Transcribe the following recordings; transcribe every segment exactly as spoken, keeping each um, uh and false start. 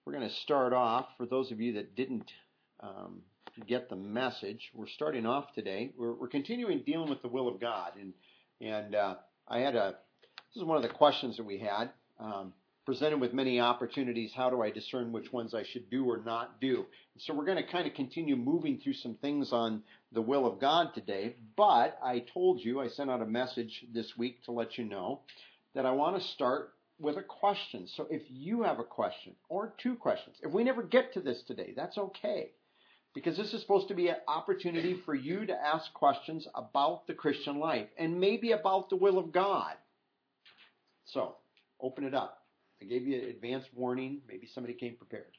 we're going to start off, for those of you that didn't um, get the message, we're starting off today. We're, we're continuing dealing with the will of God. And, and uh, I had a, this is one of the questions that we had. Um, presented with many opportunities, how do I discern which ones I should do or not do? So we're going to kind of continue moving through some things on the will of God today, but I told you, I sent out a message this week to let you know that I want to start with a question. So if you have a question or two questions, if we never get to this today, that's okay, because this is supposed to be an opportunity for you to ask questions about the Christian life and maybe about the will of God. So open it up. I gave you an advance warning. Maybe somebody came prepared.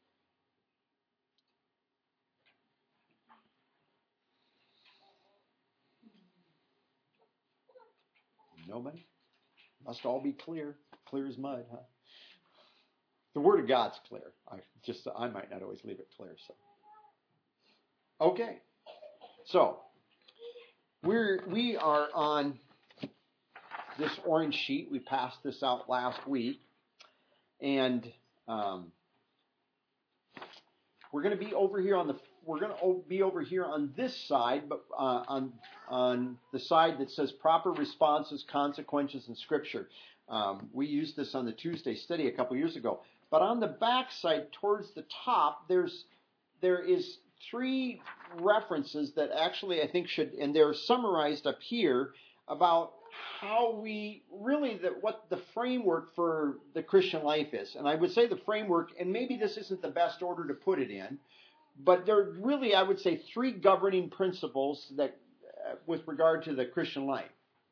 Nobody? Must all be clear. Clear as mud, huh? The Word of God's clear. I just I might not always leave it clear. So, okay. So we're we are on this orange sheet. We passed this out last week. And um, we're going to be over here on the we're going to be over here on this side, but uh, on on the side that says proper responses, consequences, and Scripture. Um, we used this on the Tuesday study a couple years ago. But on the back side, towards the top, there's there is three references that actually I think should, and they're summarized up here about how we really, the, what the framework for the Christian life is. And I would say the framework, and maybe this isn't the best order to put it in, but there are really, I would say, three governing principles that, uh, with regard to the Christian life.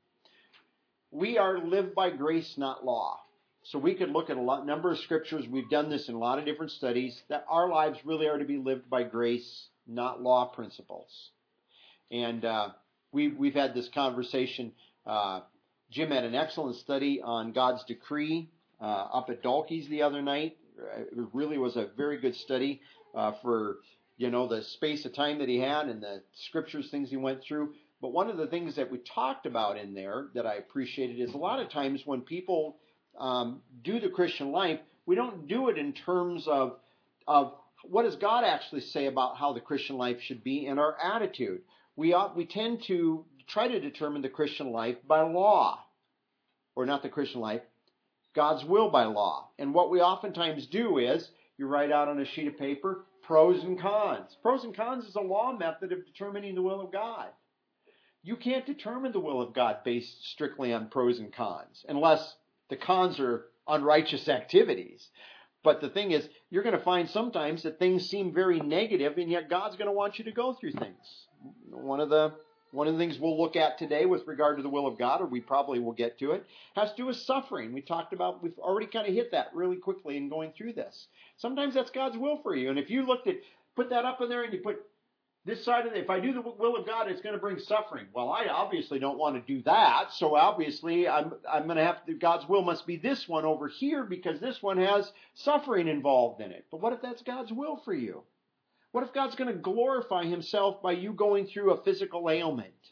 We are lived by grace, not law. So we could look at a lot, number of scriptures. We've done this in a lot of different studies, that our lives really are to be lived by grace, not law principles. And uh, we, we've had this conversation. Uh, Jim had an excellent study on God's decree uh, up at Dalkey's the other night. It really was a very good study uh, for, you know, the space of time that he had and the scriptures, things he went through. But one of the things that we talked about in there that I appreciated is a lot of times when people um, do the Christian life, we don't do it in terms of of what does God actually say about how the Christian life should be and our attitude. We ought, we tend to try to determine the Christian life by law, or not the Christian life, God's will by law. And what we oftentimes do is you write out on a sheet of paper pros and cons. Pros and cons is a law method of determining the will of God. You can't determine the will of God based strictly on pros and cons, unless the cons are unrighteous activities. But the thing is, you're going to find sometimes that things seem very negative, and yet God's going to want you to go through things. One of the One of the things we'll look at today with regard to the will of God, or we probably will get to it, has to do with suffering. We talked about, we've already kind of hit that really quickly in going through this. Sometimes that's God's will for you. And if you looked at, put that up in there and you put this side of it, if I do the will of God, it's going to bring suffering. Well, I obviously don't want to do that. So obviously I'm, I'm going to have to, God's will must be this one over here because this one has suffering involved in it. But what if that's God's will for you? What if God's going to glorify himself by you going through a physical ailment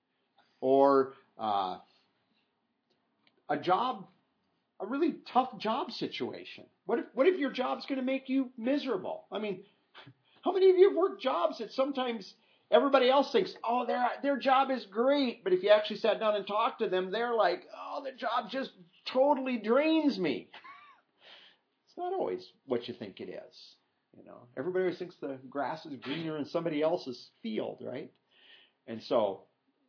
or uh, a job, a really tough job situation? What if what if your job's going to make you miserable? I mean, how many of you have worked jobs that sometimes everybody else thinks, oh, their their job is great, but if you actually sat down and talked to them, they're like, oh, the job just totally drains me. It's not always what you think it is. You know, everybody always thinks the grass is greener in somebody else's field, right? And so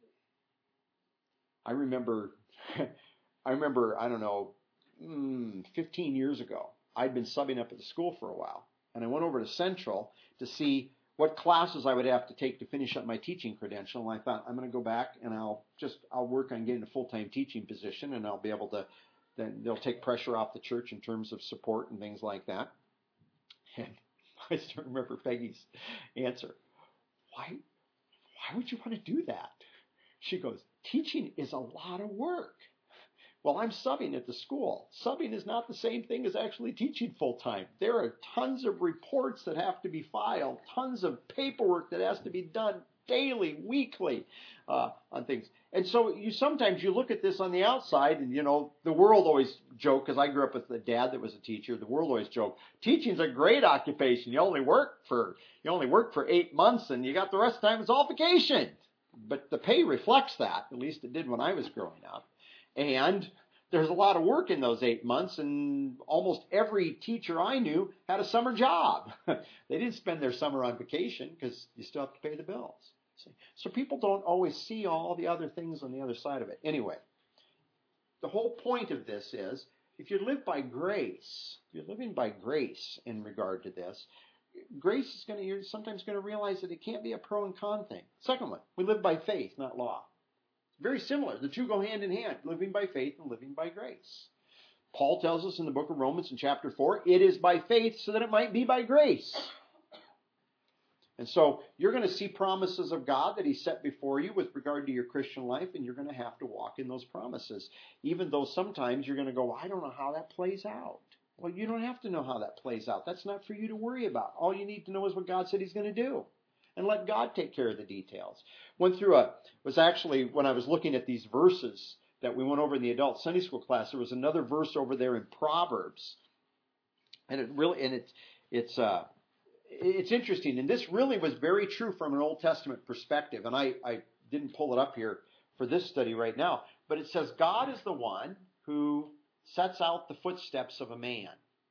I remember, I remember, I don't know, fifteen years ago, I'd been subbing up at the school for a while. And I went over to Central to see what classes I would have to take to finish up my teaching credential. And I thought, I'm going to go back and I'll just, I'll work on getting a full-time teaching position, and I'll be able to, then they'll take pressure off the church in terms of support and things like that. And I still remember Peggy's answer. Why, why would you want to do that? She goes, teaching is a lot of work. Well, I'm subbing at the school. Subbing is not the same thing as actually teaching full-time. There are tons of reports that have to be filed, tons of paperwork that has to be done daily, weekly, uh, on things. And so you sometimes you look at this on the outside, and you know the world always joke, because I grew up with a dad that was a teacher. The world always joke, teaching's a great occupation. You only work for you only work for eight months, and you got the rest of the time it's all vacation. But the pay reflects that. At least it did when I was growing up. And there's a lot of work in those eight months, and almost every teacher I knew had a summer job. They didn't spend their summer on vacation because you still have to pay the bills. So people don't always see all the other things on the other side of it. Anyway, the whole point of this is, if you live by grace, if you're living by grace in regard to this, grace is going to, you're sometimes going to realize that it can't be a pro and con thing. Secondly, we live by faith, not law. Very similar. The two go hand in hand, living by faith and living by grace. Paul tells us in the book of Romans in chapter four, it is by faith so that it might be by grace. And so you're going to see promises of God that he set before you with regard to your Christian life, and you're going to have to walk in those promises, even though sometimes you're going to go, I don't know how that plays out. Well, you don't have to know how that plays out. That's not for you to worry about. All you need to know is what God said he's going to do, and let God take care of the details. Went through a, was actually, when I was looking at these verses that we went over in the adult Sunday school class, there was another verse over there in Proverbs. And it really, and it's, it's, uh, It's interesting, and this really was very true from an Old Testament perspective, and I, I didn't pull it up here for this study right now, but it says God is the one who sets out the footsteps of a man.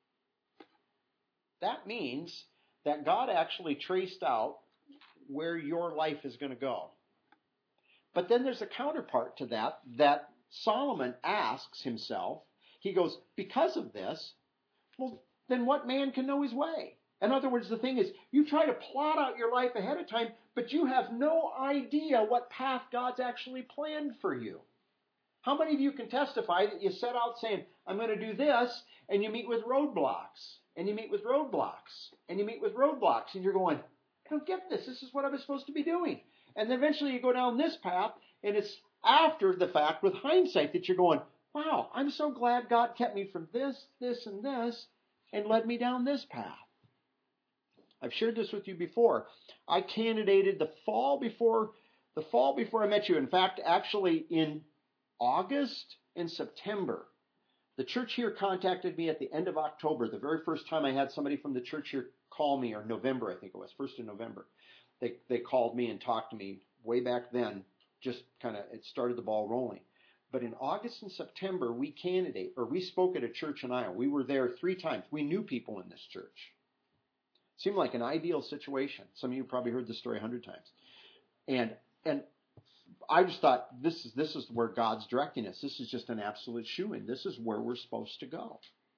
That means that God actually traced out where your life is going to go. But then there's a counterpart to that, that Solomon asks himself. He goes, because of this, well, then what man can know his way? In other words, the thing is, you try to plot out your life ahead of time, but you have no idea what path God's actually planned for you. How many of you can testify that you set out saying, I'm going to do this, and you meet with roadblocks, and you meet with roadblocks, and you meet with roadblocks, and you're going, I don't get this. This is what I was supposed to be doing. And then eventually you go down this path, and it's after the fact, with hindsight, that you're going, wow, I'm so glad God kept me from this, this, and this, and led me down this path. I've shared this with you before. I candidated the fall before the fall before I met you. In fact, actually in August and September, the church here contacted me at the end of October, the very first time I had somebody from the church here call me, or November, I think it was, first of November. They they called me and talked to me way back then, just kind of, it started the ball rolling. But in August and September, we candidate, or we spoke at a church in Iowa. We were there three times. We knew people in this church. Seemed like an ideal situation. Some of you probably heard this story a hundred times. And and I just thought, this is this is where God's directing us. This is just an absolute shoo-in. This is where we're supposed to go.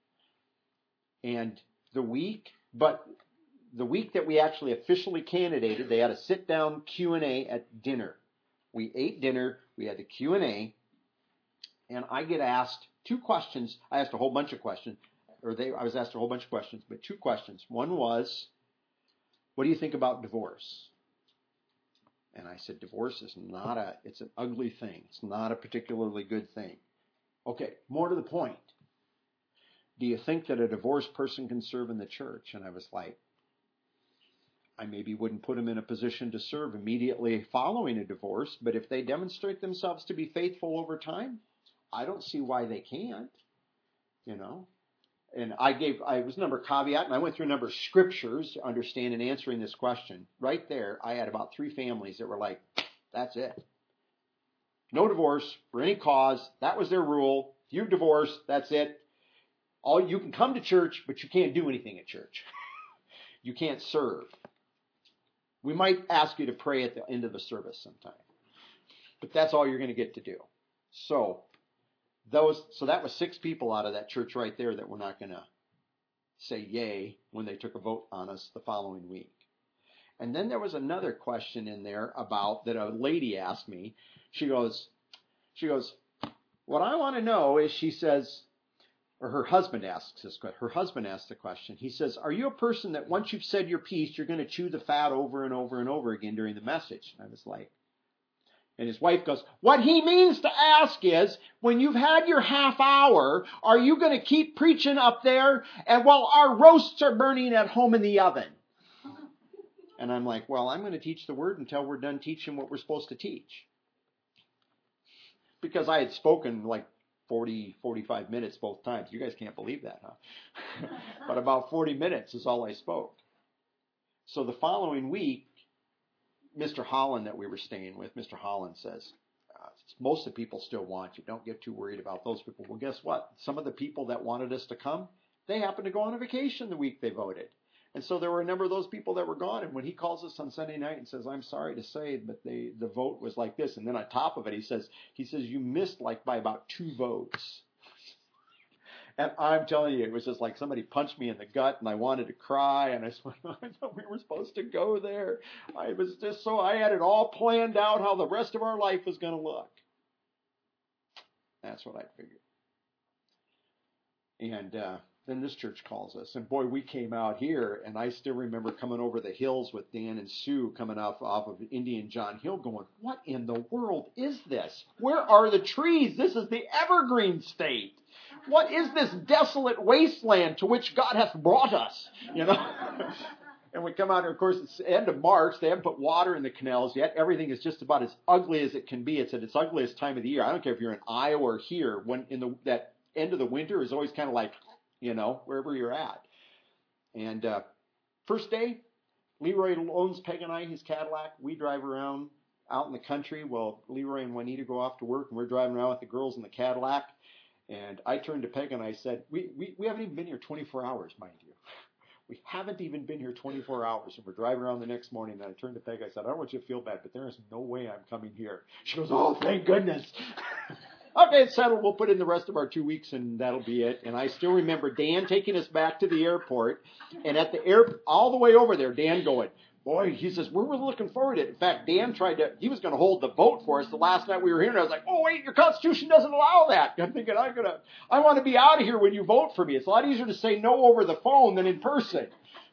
And the week, but the week that we actually officially candidated, they had a sit-down Q and A at dinner. We ate dinner, we had the Q and A, and I get asked two questions. I asked a whole bunch of questions. Or they, I was asked a whole bunch of questions, but two questions. One was, what do you think about divorce? And I said, divorce is not a, it's an ugly thing. It's not a particularly good thing. Okay, more to the point. Do you think that a divorced person can serve in the church? And I was like, I maybe wouldn't put them in a position to serve immediately following a divorce, but if they demonstrate themselves to be faithful over time, I don't see why they can't, you know. And I gave, I was a number of caveat, and I went through a number of scriptures to understand and answering this question. Right there, I had about three families that were like, that's it. No divorce for any cause. That was their rule. If you divorce, that's it. All you can come to church, but you can't do anything at church. You can't serve. We might ask you to pray at the end of the service sometime. But that's all you're going to get to do. So, Those, so that was six people out of that church right there that were not going to say yay when they took a vote on us the following week. And then there was another question in there about that a lady asked me. She goes, she goes, what I want to know is, she says, or her husband asks this question. Her husband asked the question. He says, are you a person that once you've said your piece, you're going to chew the fat over and over and over again during the message? And I was like, and his wife goes, what he means to ask is, when you've had your half hour, are you going to keep preaching up there and while our roasts are burning at home in the oven? And I'm like, well, I'm going to teach the word until we're done teaching what we're supposed to teach. Because I had spoken like forty, forty-five minutes both times. You guys can't believe that, huh? But about forty minutes is all I spoke. So the following week, Mister Holland that we were staying with, Mister Holland says, uh, most of the people still want you. Don't get too worried about those people. Well, guess what? Some of the people that wanted us to come, they happened to go on a vacation the week they voted. And so there were a number of those people that were gone. And when he calls us on Sunday night and says, I'm sorry to say, but they, the vote was like this. And then on top of it, he says, he says, you missed like by about two votes. And I'm telling you, it was just like somebody punched me in the gut and I wanted to cry. And I said, I thought we were supposed to go there. I was just so, I had it all planned out how the rest of our life was going to look. That's what I figured. And, uh, then this church calls us. And boy, we came out here, and I still remember coming over the hills with Dan and Sue coming off, off of Indian John Hill going, what in the world is this? Where are the trees? This is the evergreen state. What is this desolate wasteland to which God hath brought us? You know? And we come out here, of course, it's the end of March. They haven't put water in the canals yet. Everything is just about as ugly as it can be. It's at its ugliest time of the year. I don't care if you're in Iowa or here. When in the that end of the winter is always kind of like, you know, wherever you're at. And uh, first day, Leroy loans Peg and I his Cadillac. We drive around out in the country. Well, Leroy and Juanita go off to work, and we're driving around with the girls in the Cadillac. And I turned to Peg and I said, we, we, we haven't even been here twenty-four hours, mind you. We haven't even been here twenty-four hours. And we're driving around the next morning, and I turned to Peg. I said, I don't want you to feel bad, but there is no way I'm coming here. She goes, oh, thank goodness. Okay, it's settled. We'll put in the rest of our two weeks, and that'll be it. And I still remember Dan taking us back to the airport. And at the air, all the way over there, Dan going, boy, he says, we're really looking forward to it. In fact, Dan tried to, he was going to hold the vote for us the last night we were here. And I was like, oh, wait, your Constitution doesn't allow that. I'm thinking, I'm going to, I want to be out of here when you vote for me. It's a lot easier to say no over the phone than in person.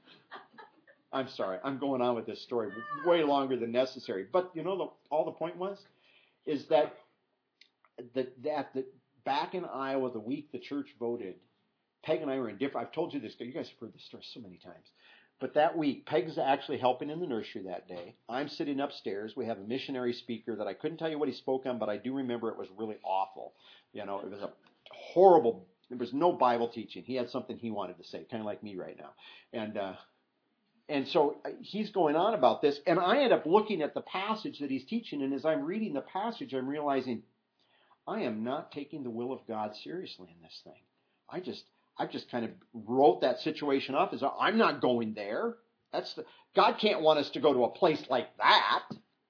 I'm sorry. I'm going on with this story way longer than necessary. But, you know, the, all the point was, is that That, that, that back in Iowa, the week the church voted, Peg and I were in different, I've told you this, you guys have heard this story so many times, but that week, Peg's actually helping in the nursery that day. I'm sitting upstairs. We have a missionary speaker that I couldn't tell you what he spoke on, but I do remember it was really awful. You know, it was a horrible, there was no Bible teaching. He had something he wanted to say, kind of like me right now. And, uh, And so he's going on about this, and I end up looking at the passage that he's teaching, and as I'm reading the passage, I'm realizing, I am not taking the will of God seriously in this thing. I just, I just kind of wrote that situation off as I'm not going there. That's the, God can't want us to go to a place like that.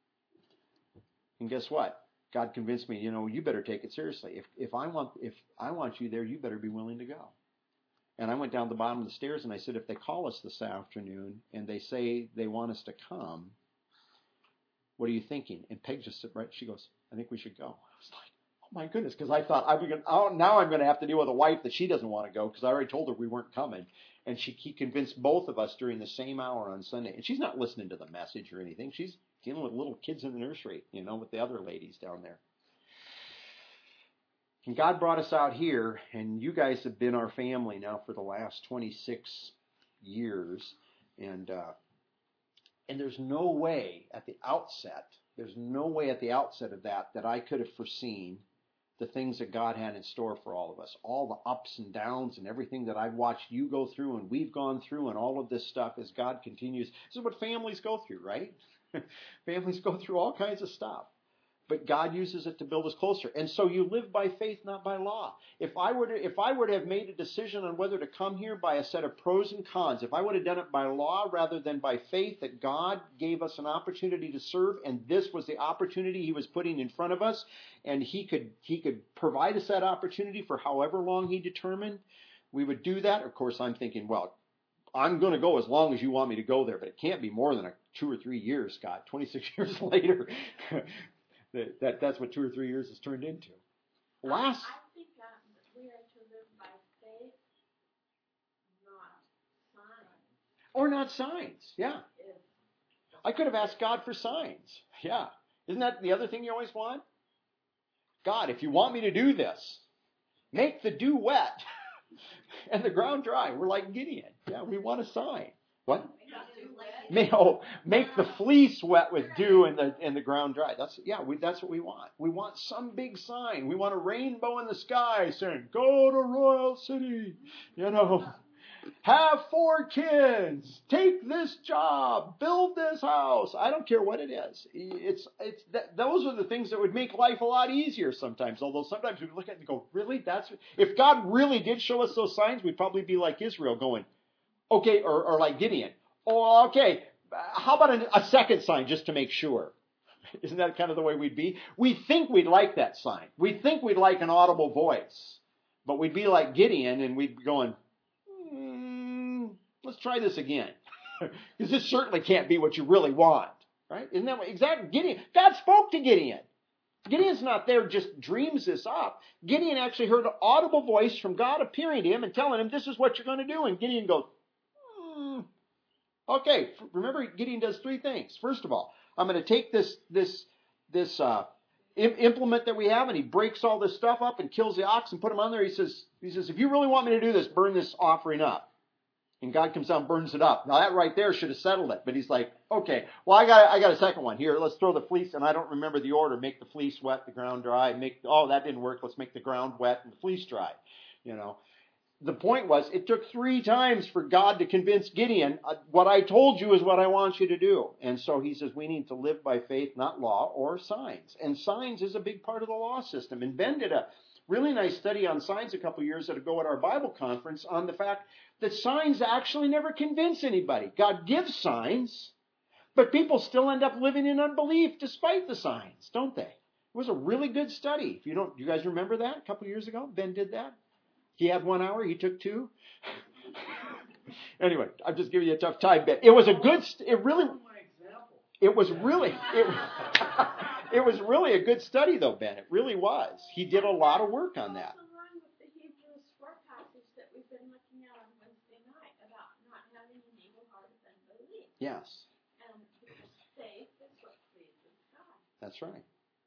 And guess what? God convinced me, you know, you better take it seriously. If if I want if I want you there, you better be willing to go. And I went down the bottom of the stairs and I said, if they call us this afternoon and they say they want us to come, what are you thinking? And Peg just said, right, she goes, I think we should go. I was like, my goodness, because I thought, I'm gonna, oh, now I'm going to have to deal with a wife that she doesn't want to go because I already told her we weren't coming. And she he convinced both of us during the same hour on Sunday. And she's not listening to the message or anything. She's dealing with little kids in the nursery, you know, with the other ladies down there. And God brought us out here, and you guys have been our family now for the last twenty-six years. And uh, and there's no way at the outset, there's no way at the outset of that that I could have foreseen the things that God had in store for all of us, all the ups and downs and everything that I've watched you go through and we've gone through and all of this stuff as God continues. This is what families go through, right? Families go through all kinds of stuff. But God uses it to build us closer. And so you live by faith, not by law. If I were to, if I were to have made a decision on whether to come here by a set of pros and cons, if I would have done it by law rather than by faith, that God gave us an opportunity to serve, and this was the opportunity He was putting in front of us, and He could He could provide us that opportunity for however long He determined, we would do that. Of course, I'm thinking, well, I'm going to go as long as you want me to go there, but it can't be more than a two or three years, Scott. twenty-six years later. That, that that's what two or three years has turned into. Last, I think uh, we are to live by faith, not signs. Or not signs, yeah. I could have asked God for signs. Yeah. Isn't that the other thing you always want? God, if you want me to do this, make the dew wet and the ground dry. We're like Gideon. Yeah, we want a sign. What? Make, oh, make the fleece wet with dew and the and the ground dry. That's yeah, we, that's what we want. We want some big sign. We want a rainbow in the sky saying, "Go to Royal City," you know. Have four kids. Take this job. Build this house. I don't care what it is. It's it's that, those are the things that would make life a lot easier sometimes. Although sometimes we look at it and go, "Really? That's if God really did show us those signs, we'd probably be like Israel, going, okay, or, or like Gideon." Oh, okay, how about a, a second sign just to make sure? Isn't that kind of the way we'd be? We think we'd like that sign. We think we'd like an audible voice. But we'd be like Gideon and we'd be going, mm, let's try this again. Because this certainly can't be what you really want. Right? Isn't that what, exactly? Gideon, God spoke to Gideon. Gideon's not there, just dreams this up. Gideon actually heard an audible voice from God appearing to him and telling him, this is what you're going to do. And Gideon goes, hmm. Okay, remember Gideon does three things. First of all, I'm going to take this this this uh, implement that we have, and he breaks all this stuff up and kills the ox and put them on there. He says, he says, if you really want me to do this, burn this offering up. And God comes down and burns it up. Now that right there should have settled it. But he's like, okay, well I got I got a second one here. Let's throw the fleece, and I don't remember the order. Make the fleece wet, the ground dry. Make oh that didn't work. Let's make the ground wet and the fleece dry. You know. The point was, it took three times for God to convince Gideon, what I told you is what I want you to do. And so he says, we need to live by faith, not law or signs. And signs is a big part of the law system. And Ben did a really nice study on signs a couple years ago at our Bible conference on the fact that signs actually never convince anybody. God gives signs, but people still end up living in unbelief despite the signs, don't they? It was a really good study. If you don't, you guys remember that a couple years ago? Ben did that. He had one hour, he took two. Anyway, I'm just giving you a tough time, Ben. It was a good, it really, it was really, it, it was really a good study though, Ben. It really was. He did a lot of work on that. Also along with the Hebrews four passage that we've been looking at on Wednesday night about not having an evil heart of unbelief. Yes. And because faith is what pleases God. That's right.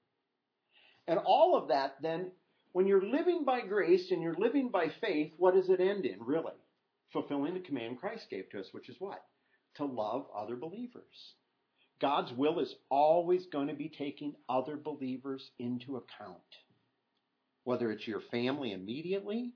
And all of that then, when you're living by grace and you're living by faith, what does it end in, really? Fulfilling the command Christ gave to us, which is what? To love other believers. God's will is always going to be taking other believers into account. Whether it's your family immediately,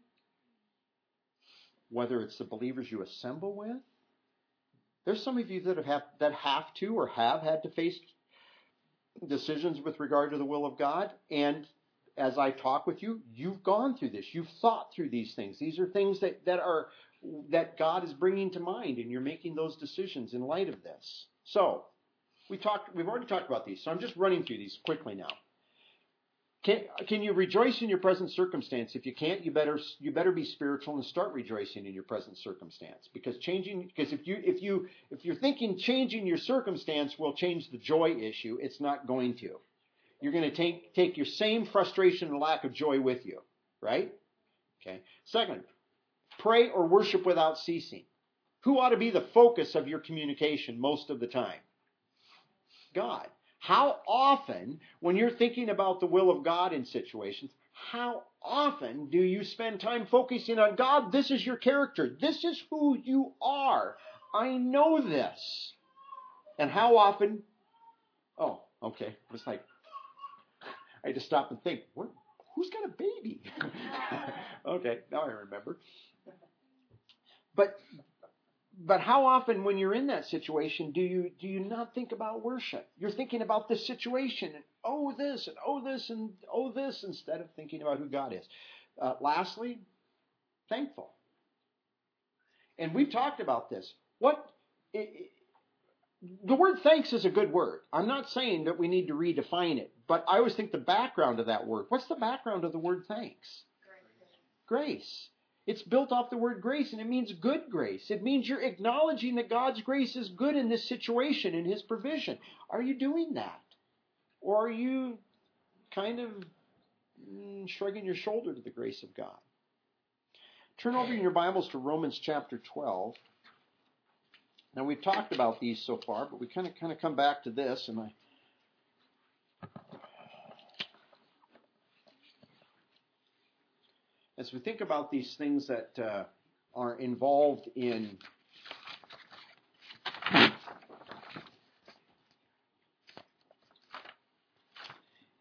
whether it's the believers you assemble with. There's some of you that have that have to or have had to face decisions with regard to the will of God, and as I talk with you, you've gone through this. You've thought through these things. These are things that, that are that God is bringing to mind, and you're making those decisions in light of this. So, we talked. We've already talked about these, so I'm just running through these quickly now. Can, can you rejoice in your present circumstance? If you can't, you better you better be spiritual and start rejoicing in your present circumstance. Because changing, because if you if you if you're thinking changing your circumstance will change the joy issue, it's not going to. You're going to take take your same frustration and lack of joy with you, right? Okay. Second, pray or worship without ceasing. Who ought to be the focus of your communication most of the time? God. How often, when you're thinking about the will of God in situations, how often do you spend time focusing on God? This is your character. This is who you are. I know this. And how often? Oh, okay. It's like, I had to stop and think, what, who's got a baby? Okay, now I remember. But But how often when you're in that situation do you do you not think about worship? You're thinking about this situation and oh this and oh this and oh this instead of thinking about who God is. Uh, lastly, thankful. And we've talked about this. What it, it, the word thanks is a good word. I'm not saying that we need to redefine it, but I always think the background of that word. What's the background of the word thanks? Grace. Grace. It's built off the word grace, and it means good grace. It means you're acknowledging that God's grace is good in this situation, in His provision. Are you doing that? Or are you kind of mm, shrugging your shoulder to the grace of God? Turn over in your Bibles to Romans chapter twelve. Now, we've talked about these so far, but we kind of kind of come back to this, and I... As we think about these things that uh, are involved in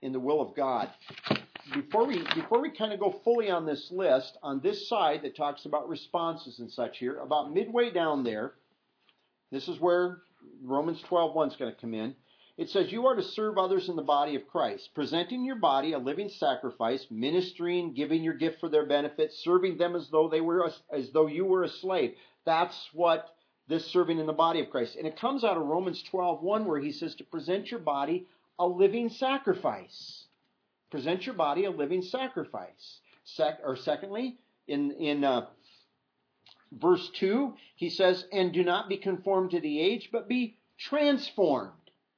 in the will of God. Before we before we kind of go fully on this list, on this side that talks about responses and such here, about midway down there, this is where Romans twelve one is going to come in. It says, you are to serve others in the body of Christ, presenting your body a living sacrifice, ministering, giving your gift for their benefit, serving them as though they were a, as though you were a slave. That's what this serving in the body of Christ. And it comes out of Romans twelve one, where he says to present your body a living sacrifice. Present your body a living sacrifice. Sec, or secondly, in in uh, verse two, he says, and do not be conformed to the age, but be transformed.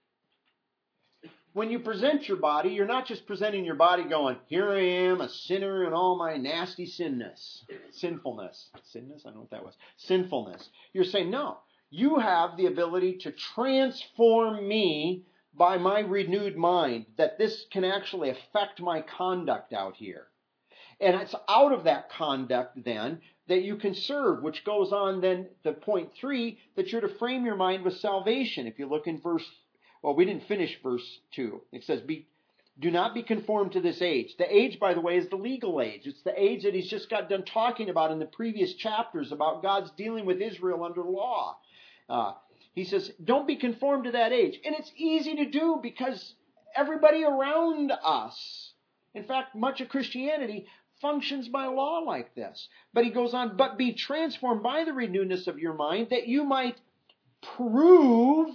When you present your body, you're not just presenting your body going, here I am, a sinner in all my nasty sinness. Sinfulness. Sinness? I don't know what that was. Sinfulness. You're saying, no, you have the ability to transform me by my renewed mind, that this can actually affect my conduct out here. And it's out of that conduct then that you can serve, which goes on then to point three, that you're to frame your mind with salvation. If you look in verse Well, we didn't finish verse two. It says, "Be, do not be conformed to this age." The age, by the way, is the legal age. It's the age that he's just got done talking about in the previous chapters about God's dealing with Israel under law. Uh, he says, don't be conformed to that age. And it's easy to do because everybody around us, in fact, much of Christianity functions by law like this. But he goes on, but be transformed by the renewedness of your mind, that you might prove...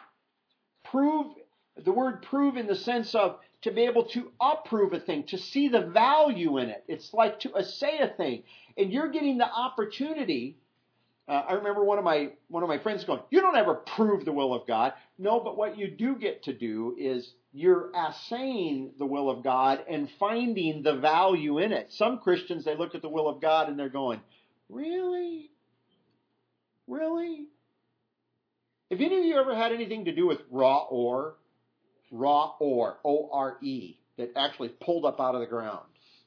Prove, the word prove in the sense of to be able to approve a thing, to see the value in it. It's like to assay a thing. And you're getting the opportunity. Uh, I remember one of my one of my friends going, you don't ever prove the will of God. No, but what you do get to do is you're assaying the will of God and finding the value in it. Some Christians, they look at the will of God and they're going, really? Really? Have any of you ever had anything to do with raw ore? Raw ore, O R E, that actually pulled up out of the ground.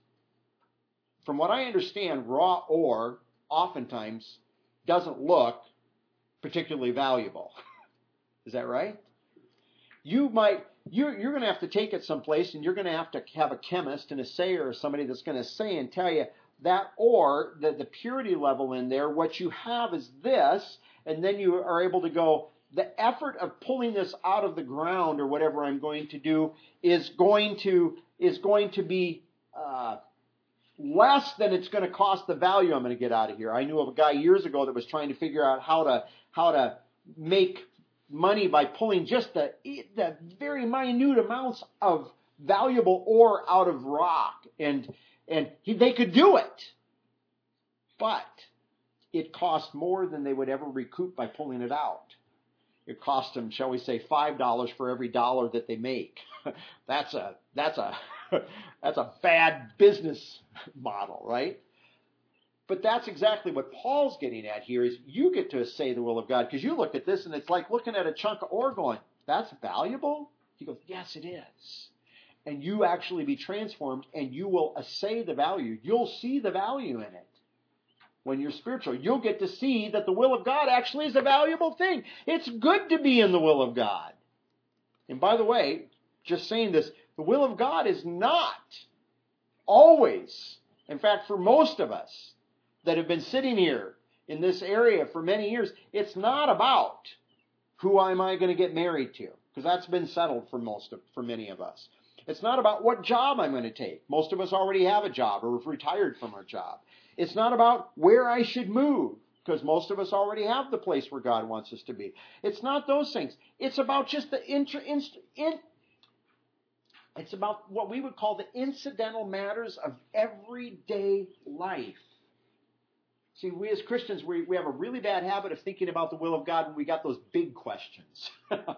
From what I understand, raw ore oftentimes doesn't look particularly valuable. Is that right? You might, you're, you're going to have to take it someplace and you're going to have to have a chemist, an assayer, or somebody that's going to say and tell you that ore, the, the purity level in there, what you have is this, and then you are able to go, the effort of pulling this out of the ground or whatever I'm going to do is going to is going to be uh, less than it's going to cost the value I'm going to get out of here. I knew of a guy years ago that was trying to figure out how to how to make money by pulling just the the very minute amounts of valuable ore out of rock, and and he, they could do it, but it cost more than they would ever recoup by pulling it out. It cost them, shall we say, five dollars for every dollar that they make. That's a that's a that's a bad business model, right? But that's exactly what Paul's getting at here. Is you get to say the will of God, because you look at this and it's like looking at a chunk of ore, going, "That's valuable." He goes, "Yes, it is." And you actually be transformed, and you will assay the value. You'll see the value in it. When you're spiritual, you'll get to see that the will of God actually is a valuable thing. It's good to be in the will of God. And by the way, just saying this, the will of God is not always, in fact, for most of us that have been sitting here in this area for many years, it's not about who am I going to get married to, because that's been settled for most of, for many of us. It's not about what job I'm going to take. Most of us already have a job or have retired from our job. It's not about where I should move, because most of us already have the place where God wants us to be. It's not those things. It's about just the inter, inst, in, it's about what we would call the incidental matters of everyday life. See, we as Christians, we, we have a really bad habit of thinking about the will of God when we got those big questions.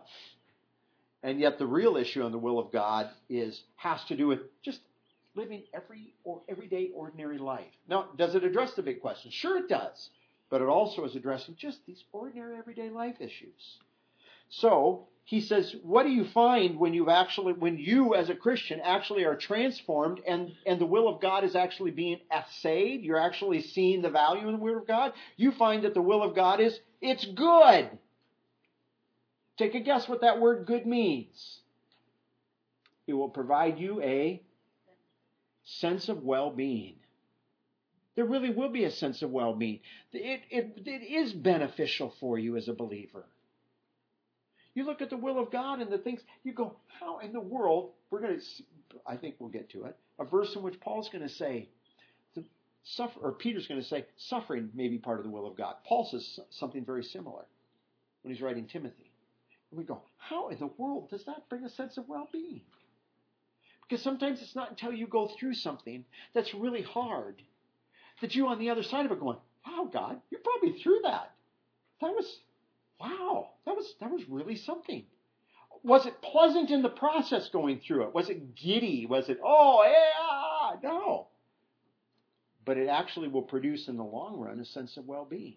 And yet the real issue on the will of God is has to do with just living every or everyday ordinary life. Now, does it address the big questions? Sure it does. But it also is addressing just these ordinary everyday life issues. So, he says, what do you find when you actually, when you as a Christian actually are transformed and, and the will of God is actually being assayed? You're actually seeing the value in the will of God. You find that the will of God is, it's good. Take a guess what that word good means. It will provide you a sense of well-being. There really will be a sense of well-being. It, it, it is beneficial for you as a believer. You look at the will of God and the things, you go, how in the world, we're going to, I think we'll get to it, a verse in which Paul's going to say, the suffer, or Peter's going to say, suffering may be part of the will of God. Paul says something very similar when he's writing Timothy. And we go, how in the world does that bring a sense of well-being? Because sometimes it's not until you go through something that's really hard that you on the other side of it going, wow, God, you brought me through that. That was, wow, that was that was really something. Was it pleasant in the process going through it? Was it giddy? Was it, oh, yeah, no. But it actually will produce in the long run a sense of well-being.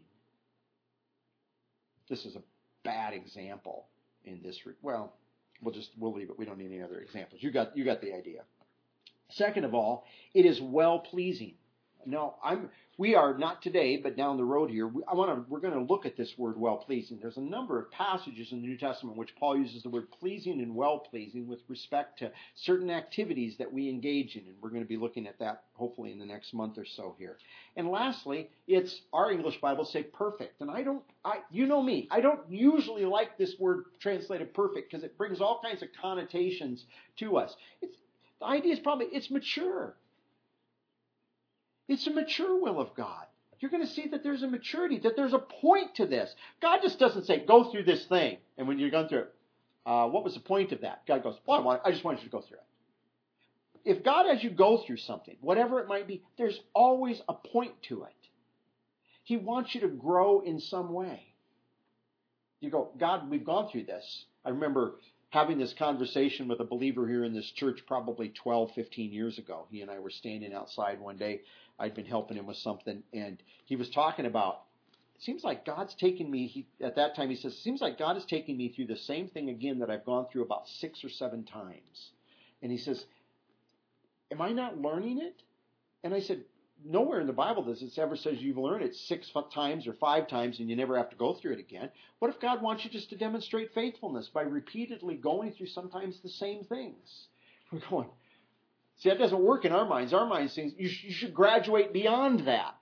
This is a bad example in this, re- well, we'll just, we'll leave it. We don't need any other examples. You got, you got the idea. Second of all, it is well-pleasing. No, I'm. We are not today, but down the road here. We, I want to. We're going to look at this word "well-pleasing." There's a number of passages in the New Testament in which Paul uses the word "pleasing" and "well-pleasing" with respect to certain activities that we engage in, and we're going to be looking at that hopefully in the next month or so here. And lastly, it's our English Bibles say "perfect," and I don't. I, you know me. I don't usually like this word translated "perfect" because it brings all kinds of connotations to us. It's, the idea is probably it's mature. It's a mature will of God. You're going to see that there's a maturity, that there's a point to this. God just doesn't say, go through this thing. And when you're going through it, uh, what was the point of that? God goes, well, I, want, I just want you to go through it. If God has you go through something, whatever it might be, there's always a point to it. He wants you to grow in some way. You go, God, we've gone through this. I remember having this conversation with a believer here in this church probably twelve, fifteen years ago. He and I were standing outside one day. I'd been helping him with something, and he was talking about, it seems like God's taking me, he, at that time he says, it seems like God is taking me through the same thing again that I've gone through about six or seven times. And he says, am I not learning it? And I said, nowhere in the Bible does it ever says you've learned it six times or five times and you never have to go through it again. What if God wants you just to demonstrate faithfulness by repeatedly going through sometimes the same things? We're going, see, that doesn't work in our minds. Our minds think you, sh- you should graduate beyond that.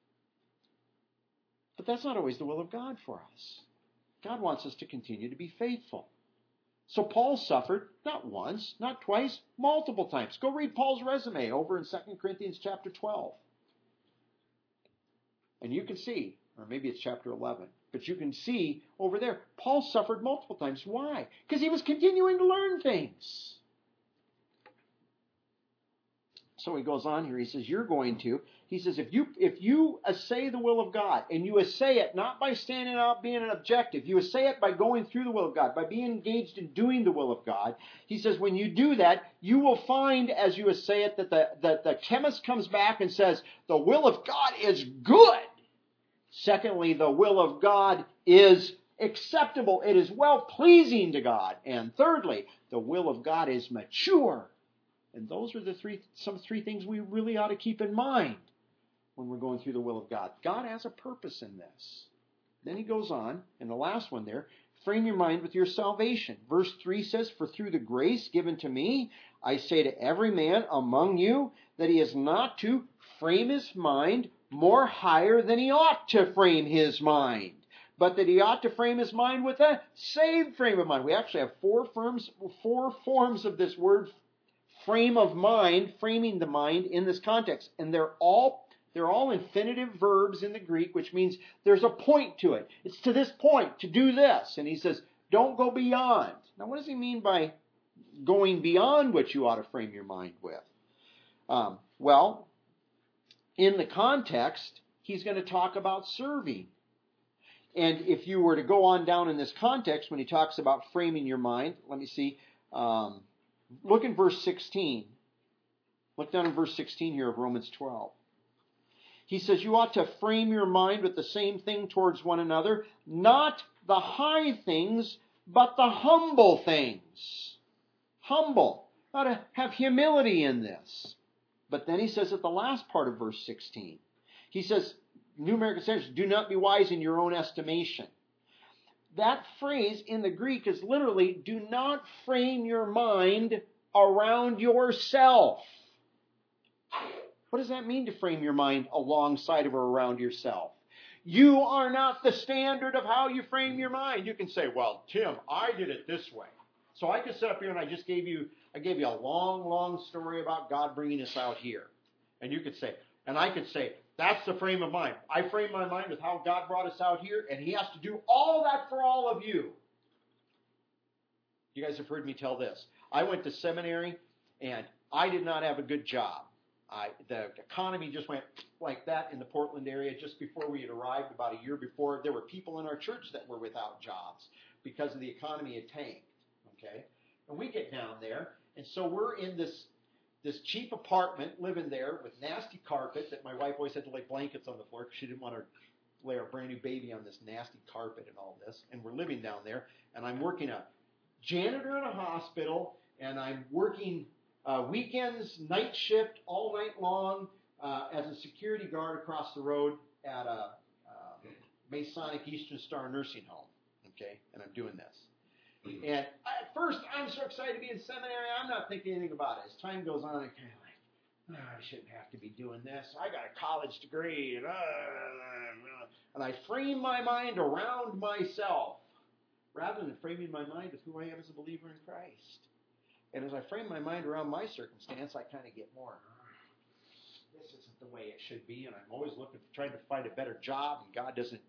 But that's not always the will of God for us. God wants us to continue to be faithful. So Paul suffered not once, not twice, multiple times. Go read Paul's resume over in Second Corinthians chapter twelve. And you can see, or maybe it's chapter eleven, but you can see over there, Paul suffered multiple times. Why? Because he was continuing to learn things. So he goes on here, he says, you're going to, he says, if you if you essay the will of God, and you essay it not by standing out being an objective, you essay it by going through the will of God, by being engaged in doing the will of God, he says, when you do that, you will find as you essay it that the, that the chemist comes back and says, the will of God is good. Secondly, the will of God is acceptable. It is well-pleasing to God. And thirdly, the will of God is mature. And those are the three, some three things we really ought to keep in mind when we're going through the will of God. God has a purpose in this. Then he goes on, and the last one there, frame your mind with your salvation. Verse three says, for through the grace given to me, I say to every man among you that he is not to frame his mind more higher than he ought to frame his mind, but that he ought to frame his mind with a saved frame of mind. We actually have four forms, four forms of this word frame of mind, framing the mind in this context. And they're all they're all infinitive verbs in the Greek, which means there's a point to it. It's to this point, to do this. And he says, don't go beyond. Now, what does he mean by going beyond what you ought to frame your mind with? Um, well, in the context, he's going to talk about serving. And if you were to go on down in this context, when he talks about framing your mind, let me see, um, look in verse sixteen. Look down in verse sixteen here of Romans twelve. He says, you ought to frame your mind with the same thing towards one another, not the high things, but the humble things. Humble. Ought to have humility in this. But then he says at the last part of verse sixteen, he says, New American Standard, do not be wise in your own estimation. That phrase in the Greek is literally, do not frame your mind around yourself. What does that mean to frame your mind alongside of or around yourself? You are not the standard of how you frame your mind. You can say, well, Tim, I did it this way. So I could sit up here and I just gave you, I gave you a long, long story about God bringing us out here. And you could say, and I could say, that's the frame of mind. I frame my mind with how God brought us out here, and He has to do all that for all of you. You guys have heard me tell this. I went to seminary, and I did not have a good job. I, the economy just went like that in the Portland area just before we had arrived, about a year before. There were people in our church that were without jobs because of the economy had tanked. Okay, and we get down there, and so we're in this this cheap apartment, living there with nasty carpet that my wife always had to lay blankets on the floor because she didn't want to lay our brand new baby on this nasty carpet and all this. And we're living down there, and I'm working a janitor in a hospital, and I'm working uh, weekends, night shift, all night long uh, as a security guard across the road at a uh, Masonic Eastern Star nursing home. Okay, and I'm doing this. And at first, I'm so excited to be in seminary, I'm not thinking anything about it. As time goes on, I'm kind of like, oh, I shouldn't have to be doing this. I got a college degree. And, uh, and I frame my mind around myself rather than framing my mind with who I am as a believer in Christ. And as I frame my mind around my circumstance, I kind of get more, oh, this isn't the way it should be. And I'm always looking for trying to find a better job, and God doesn't.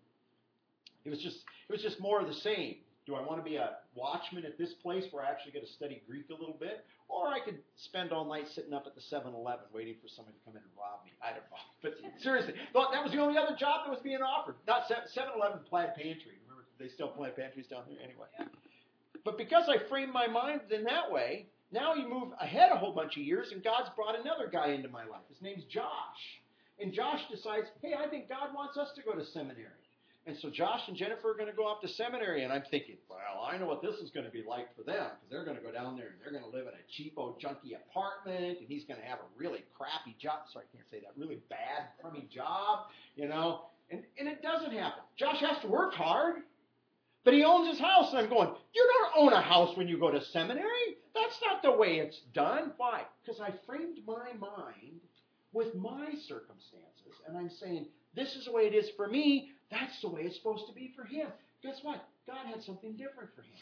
It was just, it was just more of the same. Do I want to be a watchman at this place where I actually get to study Greek a little bit? Or I could spend all night sitting up at the seven eleven waiting for somebody to come in and rob me. I don't know. But seriously, that was the only other job that was being offered. Not seven eleven, Plaid Pantry. Remember, they still have Plaid Pantries down there anyway. But because I framed my mind in that way, now you move ahead a whole bunch of years, and God's brought another guy into my life. His name's Josh. And Josh decides, hey, I think God wants us to go to seminary. And so Josh and Jennifer are going to go off to seminary, and I'm thinking, well, I know what this is going to be like for them, because they're going to go down there and they're going to live in a cheapo, junky apartment, and he's going to have a really crappy job. Sorry, I can't say that. Really bad, crummy job, you know. And, and it doesn't happen. Josh has to work hard, but he owns his house. And I'm going, you don't own a house when you go to seminary. That's not the way it's done. Why? Because I framed my mind with my circumstances, and I'm saying, this is the way it is for me. That's the way it's supposed to be for him. Guess what? God had something different for him.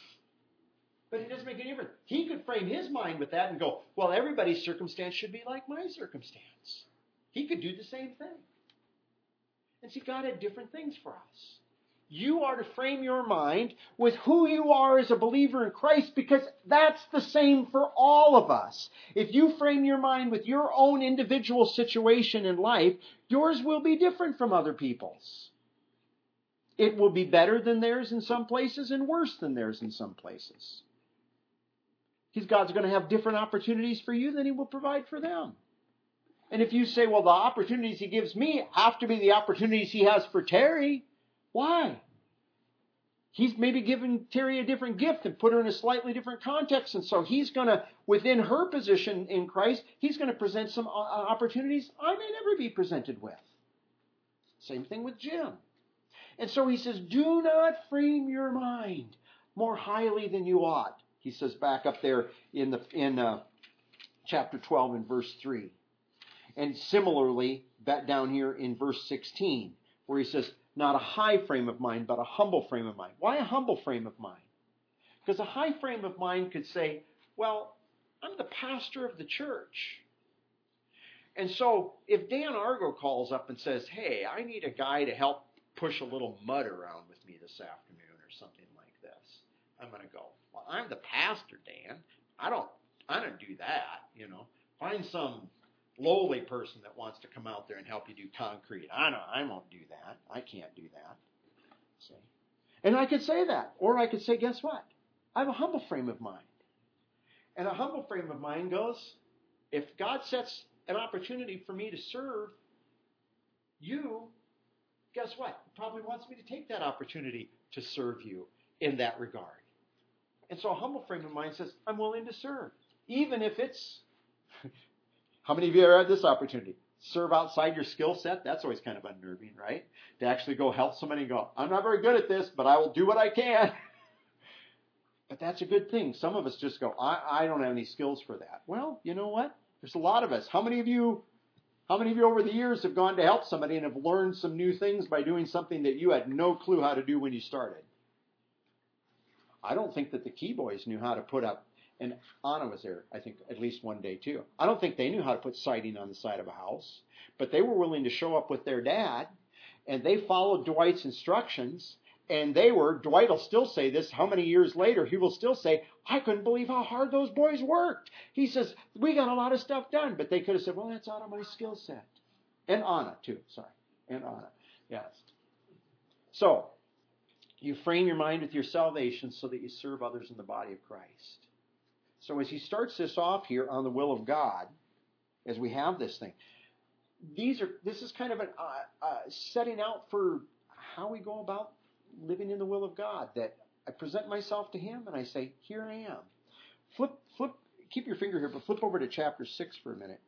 But it doesn't make any difference. He could frame his mind with that and go, well, everybody's circumstance should be like my circumstance. He could do the same thing. And see, God had different things for us. You are to frame your mind with who you are as a believer in Christ, because that's the same for all of us. If you frame your mind with your own individual situation in life, yours will be different from other people's. It will be better than theirs in some places and worse than theirs in some places. Because God's going to have different opportunities for you than He will provide for them. And if you say, well, the opportunities He gives me have to be the opportunities He has for Terry, why? He's maybe given Terry a different gift and put her in a slightly different context. And so He's going to, within her position in Christ, He's going to present some opportunities I may never be presented with. Same thing with Jim. And so He says, do not frame your mind more highly than you ought. He says back up there in the in uh, chapter twelve and verse three. And similarly, back down here in verse sixteen, where He says, not a high frame of mind, but a humble frame of mind. Why a humble frame of mind? Because a high frame of mind could say, well, I'm the pastor of the church. And so if Dan Argo calls up and says, hey, I need a guy to help push a little mud around with me this afternoon or something like this, I'm going to go, well, I'm the pastor, Dan. I don't, I don't do that, you know. Find some lowly person that wants to come out there and help you do concrete. I don't, I won't do that. I can't do that. See? And I could say that. Or I could say, guess what? I have a humble frame of mind. And a humble frame of mind goes, if God sets an opportunity for me to serve you, guess what? He probably wants me to take that opportunity to serve you in that regard. And so a humble frame of mind says, I'm willing to serve. Even if it's, how many of you ever had this opportunity? Serve outside your skill set? That's always kind of unnerving, right? To actually go help somebody and go, I'm not very good at this, but I will do what I can. But that's a good thing. Some of us just go, I, I don't have any skills for that. Well, you know what? There's a lot of us. How many of you, how many of you over the years have gone to help somebody and have learned some new things by doing something that you had no clue how to do when you started? I don't think that the Key Boys knew how to put up, and Anna was there, I think, at least one day too. I don't think they knew how to put siding on the side of a house, but they were willing to show up with their dad, and they followed Dwight's instructions. And they were, Dwight will still say this, how many years later, he will still say, I couldn't believe how hard those boys worked. He says, we got a lot of stuff done. But they could have said, well, that's out of my skill set. And Anna, too. Sorry. And Anna. Yes. So, you frame your mind with your salvation so that you serve others in the body of Christ. So as he starts this off here on the will of God, as we have this thing, these are, this is kind of a uh, uh, setting out for how we go about living in the will of God, that I present myself to him and I say, here I am. Flip, flip, keep your finger here, but flip over to chapter six for a minute.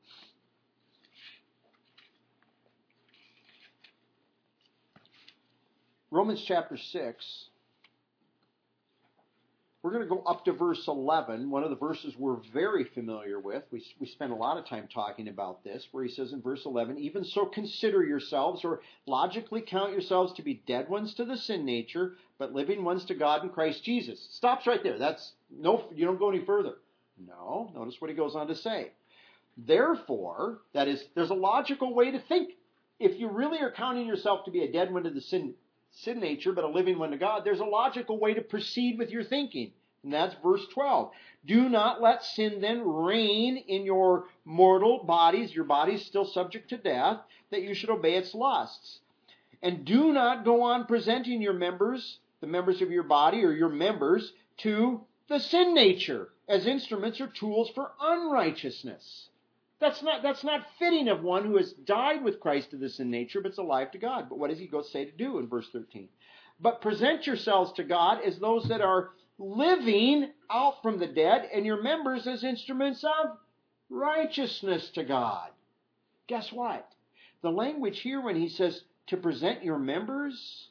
Romans chapter six. We're going to go up to verse eleven, one of the verses we're very familiar with. We, we spend a lot of time talking about this, where he says in verse eleven, even so consider yourselves, or logically count yourselves to be dead ones to the sin nature, but living ones to God in Christ Jesus. Stops right there. That's no, you don't go any further. No, notice what he goes on to say. Therefore, that is, there's a logical way to think. If you really are counting yourself to be a dead one to the sin sin nature, but a living one to God, there's a logical way to proceed with your thinking. And that's verse twelve. Do not let sin then reign in your mortal bodies, your bodies still subject to death, that you should obey its lusts. And do not go on presenting your members, the members of your body or your members, to the sin nature as instruments or tools for unrighteousness. That's not, that's not fitting of one who has died with Christ to the sin nature, but is alive to God. But what does he go say to do in verse thirteen? But present yourselves to God as those that are living out from the dead, and your members as instruments of righteousness to God. Guess what? The language here when he says to present your members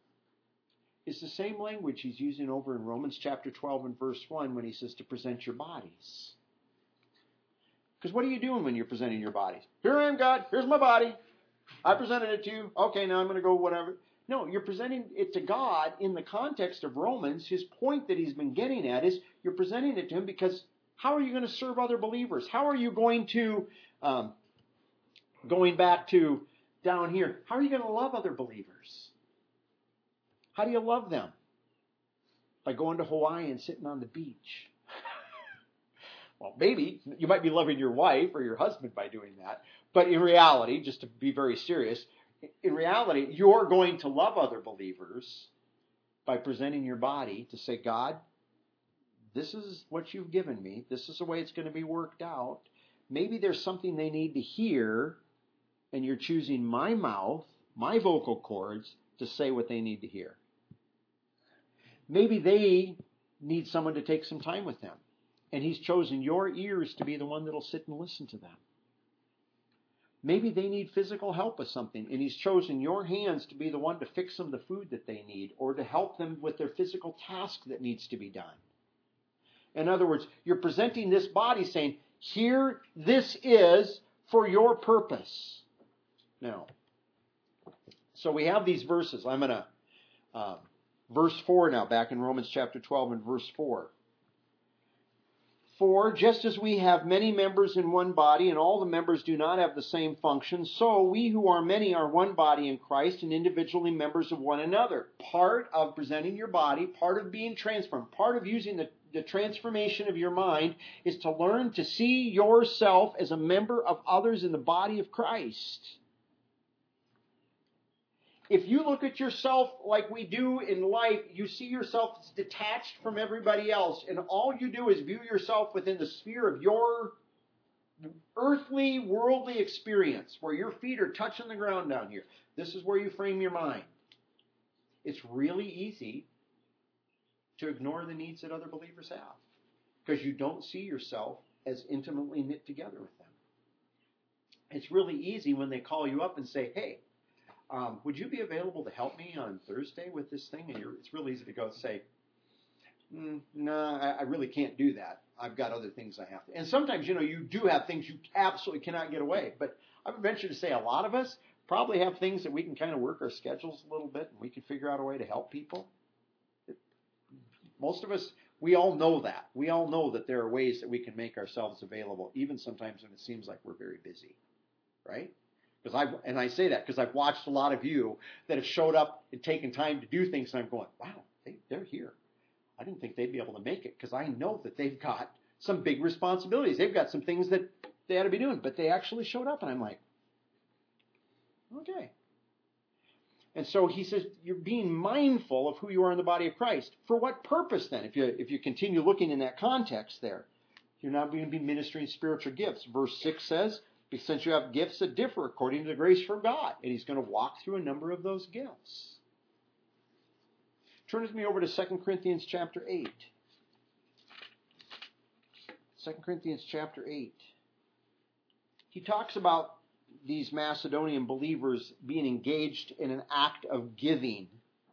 is the same language he's using over in Romans chapter twelve and verse one when he says to present your bodies. Because what are you doing when you're presenting your bodies? Here I am, God. Here's my body. I presented it to you. Okay, now I'm going to go whatever. No, you're presenting it to God in the context of Romans. His point that he's been getting at is you're presenting it to him because how are you going to serve other believers? How are you going to, um, going back to down here, how are you going to love other believers? How do you love them? By going to Hawaii and sitting on the beach. Well, maybe you might be loving your wife or your husband by doing that. But in reality, just to be very serious, in reality, you're going to love other believers by presenting your body to say, God, this is what you've given me. This is the way it's going to be worked out. Maybe there's something they need to hear, and you're choosing my mouth, my vocal cords, to say what they need to hear. Maybe they need someone to take some time with them. And he's chosen your ears to be the one that'll sit and listen to them. Maybe they need physical help with something, and he's chosen your hands to be the one to fix them the food that they need or to help them with their physical task that needs to be done. In other words, you're presenting this body saying, here, this is for your purpose. Now, so we have these verses. I'm going to, uh, verse four now, back in Romans chapter twelve and verse four. For just as we have many members in one body, and all the members do not have the same function, so we who are many are one body in Christ and individually members of one another. Part of presenting your body, part of being transformed, part of using the, the transformation of your mind is to learn to see yourself as a member of others in the body of Christ. If you look at yourself like we do in life, you see yourself as detached from everybody else, and all you do is view yourself within the sphere of your earthly, worldly experience, where your feet are touching the ground down here. This is where you frame your mind. It's really easy to ignore the needs that other believers have, because you don't see yourself as intimately knit together with them. It's really easy when they call you up and say, hey, Um, would you be available to help me on Thursday with this thing? And you're, it's real easy to go say, mm, no, I, I really can't do that. I've got other things I have to. And sometimes, you know, you do have things you absolutely cannot get away. But I would venture to say a lot of us probably have things that we can kind of work our schedules a little bit and we can figure out a way to help people. It, most of us, we all know that. We all know that there are ways that we can make ourselves available, even sometimes when it seems like we're very busy, right? Because I've, and I say that because I've watched a lot of you that have showed up and taken time to do things, and I'm going, wow, they, they're here. I didn't think they'd be able to make it because I know that they've got some big responsibilities. They've got some things that they ought to be doing, but they actually showed up, and I'm like, okay. And so he says, you're being mindful of who you are in the body of Christ. For what purpose then? If you if you continue looking in that context there, you're not going to be ministering spiritual gifts. Verse six says, since you have gifts that differ according to the grace from God. And he's going to walk through a number of those gifts. Turn with me over to Second Corinthians chapter eight. Second Corinthians chapter eight. He talks about these Macedonian believers being engaged in an act of giving.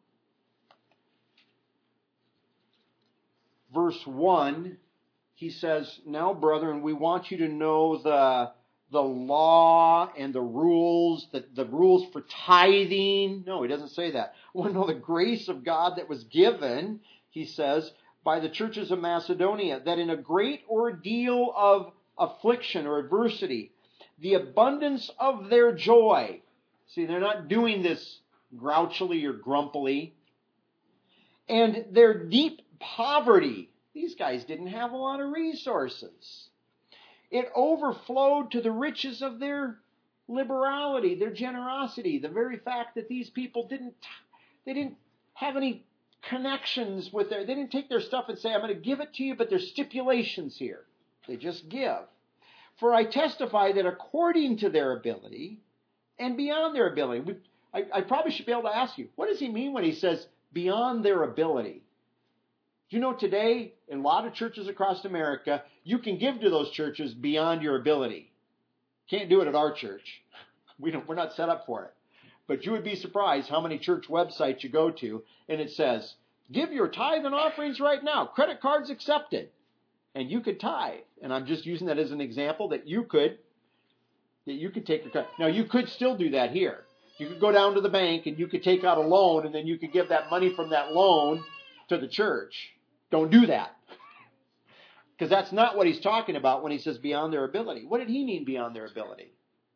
Verse one, he says, now, brethren, we want you to know the, the law and the rules, the, the rules for tithing. No, he doesn't say that. We want to know the grace of God that was given, he says, by the churches of Macedonia, that in a great ordeal of affliction or adversity, the abundance of their joy. See, they're not doing this grouchily or grumpily. And their deep poverty. These guys didn't have a lot of resources. It overflowed to the riches of their liberality, their generosity. The very fact that these people didn't, they didn't have any connections with their, they didn't take their stuff and say, I'm going to give it to you, but there's stipulations here. They just give. For I testify that according to their ability and beyond their ability. I, I probably should be able to ask you, what does he mean when he says beyond their ability? Do you know today, in a lot of churches across America, you can give to those churches beyond your ability. Can't do it at our church. We don't, we're not set up for it. But you would be surprised how many church websites you go to, and it says, give your tithe and offerings right now. Credit cards accepted. And you could tithe. And I'm just using that as an example that you could, that you could take your cut. Now, you could still do that here. You could go down to the bank and you could take out a loan and then you could give that money from that loan to the church. Don't do that. Because that's not what he's talking about when he says beyond their ability. What did he mean beyond their ability?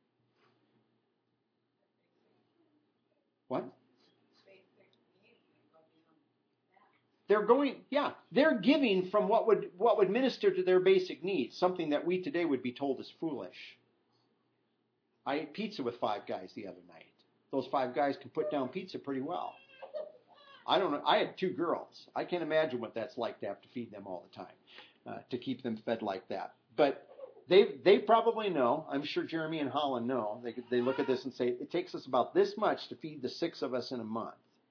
What? They're going, yeah, they're giving from what would what would minister to their basic needs, something that we today would be told is foolish. I ate pizza with five guys the other night. Those five guys can put down pizza pretty well. I don't know. I had two girls. I can't imagine what that's like to have to feed them all the time, uh, to keep them fed like that. But they they probably know. I'm sure Jeremy and Holland know. They they look at this and say, it takes us about this much to feed the six of us in a month.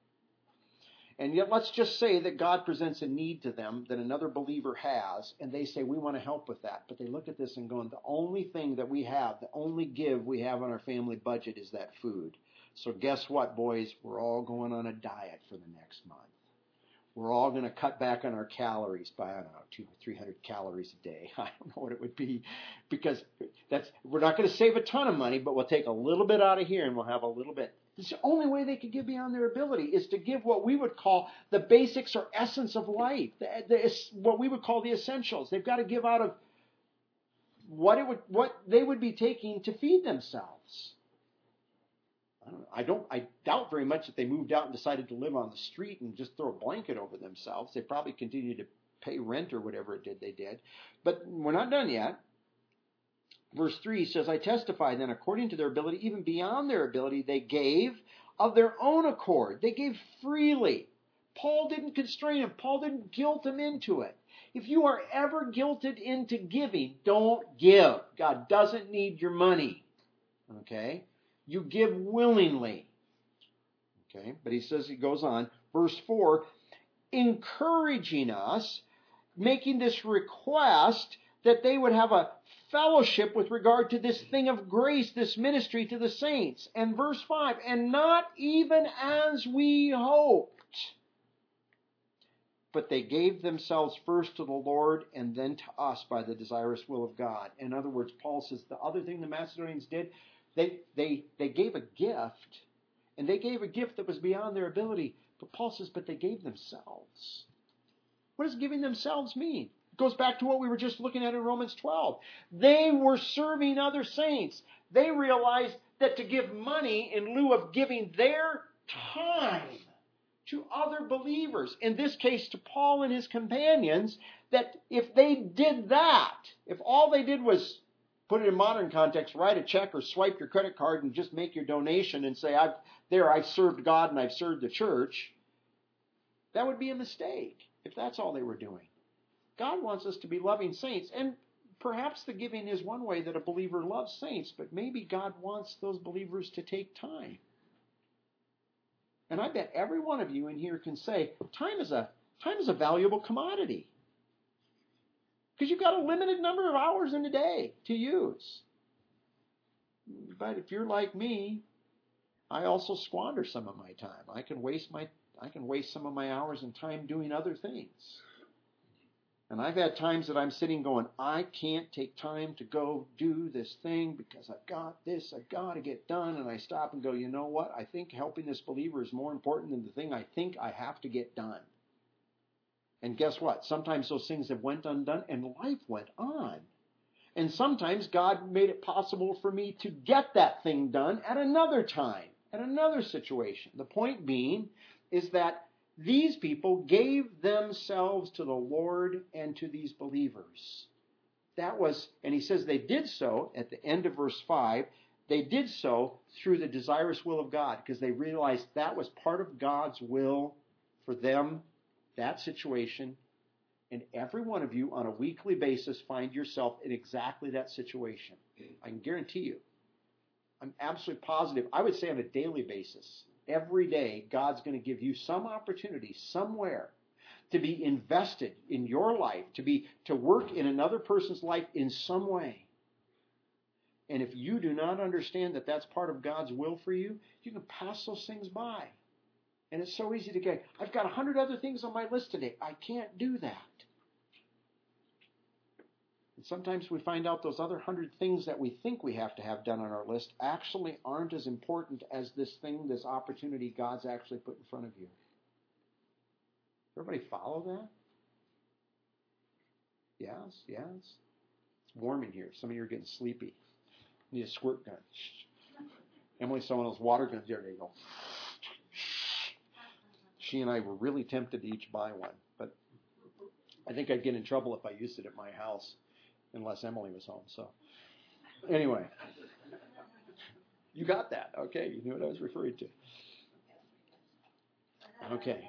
And yet let's just say that God presents a need to them that another believer has, and they say, we want to help with that. But they look at this and go, the only thing that we have, the only give we have on our family budget is that food. So guess what, boys? We're all going on a diet for the next month. We're all going to cut back on our calories by, I don't know, two or three hundred calories a day. I don't know what it would be, because that's we're not going to save a ton of money, but we'll take a little bit out of here and we'll have a little bit. It's the only way they could give beyond their ability is to give what we would call the basics or essence of life, the, the, what we would call the essentials. They've got to give out of what it would, what they would be taking to feed themselves. I don't, I don't, I doubt very much that they moved out and decided to live on the street and just throw a blanket over themselves. They probably continued to pay rent or whatever it did they did. But we're not done yet. Verse three says, I testify then according to their ability, even beyond their ability, they gave of their own accord. They gave freely. Paul didn't constrain them. Paul didn't guilt them into it. If you are ever guilted into giving, don't give. God doesn't need your money. Okay? You give willingly. Okay? But he says, he goes on, verse four, encouraging us, making this request that they would have a fellowship with regard to this thing of grace, this ministry to the saints. And verse five, and not even as we hoped, but they gave themselves first to the Lord and then to us by the desirous will of God. In other words, Paul says the other thing the Macedonians did, they, they, they gave a gift, and they gave a gift that was beyond their ability. But Paul says, but they gave themselves. What does giving themselves mean? It goes back to what we were just looking at in Romans twelve. They were serving other saints. They realized that to give money in lieu of giving their time to other believers, in this case to Paul and his companions, that if they did that, if all they did was, put it in modern context, write a check or swipe your credit card and just make your donation and say, I've, there, I've served God and I've served the church, that would be a mistake if that's all they were doing. God wants us to be loving saints, and perhaps the giving is one way that a believer loves saints, but maybe God wants those believers to take time. And I bet every one of you in here can say, time is a time is a valuable commodity. Because you've got a limited number of hours in a day to use. But if you're like me, I also squander some of my time. I can waste my I can waste some of my hours and time doing other things. And I've had times that I'm sitting going, I can't take time to go do this thing because I've got this, I've got to get done. And I stop and go, you know what? I think helping this believer is more important than the thing I think I have to get done. And guess what? Sometimes those things have went undone and life went on. And sometimes God made it possible for me to get that thing done at another time, at another situation. The point being is that these people gave themselves to the Lord and to these believers. That was, and he says they did so, at the end of verse five, they did so through the desirous will of God, because they realized that was part of God's will for them, that situation. And every one of you on a weekly basis find yourself in exactly that situation. I can guarantee you. I'm absolutely positive. I would say on a daily basis. Every day, God's going to give you some opportunity somewhere to be invested in your life, to be to work in another person's life in some way. And if you do not understand that that's part of God's will for you, you can pass those things by. And it's so easy to get, I've got a hundred other things on my list today. I can't do that. And sometimes we find out those other hundred things that we think we have to have done on our list actually aren't as important as this thing, this opportunity God's actually put in front of you. Everybody follow that? Yes, yes. It's warm in here. Some of you are getting sleepy. You need a squirt gun. Emily saw one of those water guns. There they go. She and I were really tempted to each buy one, but I think I'd get in trouble if I used it at my house. Unless Emily was home. So anyway, you got that. Okay, you knew what I was referring to. Okay.